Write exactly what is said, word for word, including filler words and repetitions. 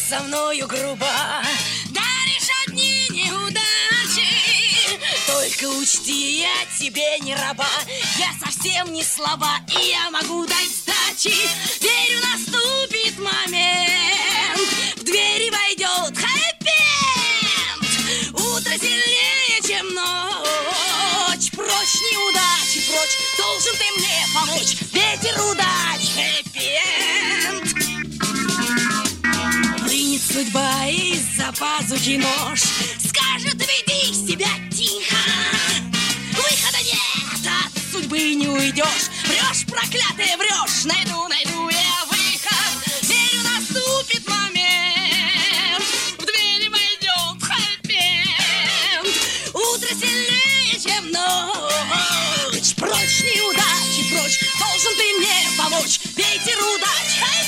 со мною грубо, даришь одни неудачи. Только учти, я тебе не раба, я совсем не слаба, и я могу дать сдачи. Верю, наступит момент, в двери войдет хэппи-энд. Утро сильнее, чем ночь, прочь неудачи, прочь, должен ты мне помочь. Ветер удач, хэппи-энд. Вынет судьба из-за пазухи нож, скажет, веди себя тихо. Выхода нет, от судьбы не уйдешь. Врешь, проклятая, врешь, найду, найду я выход. Верю, наступит момент, в двери войдет хэппи-энд. Утро сильнее, чем ночь, прочь неудачи, прочь, должен ты мне помочь. Ветер удач,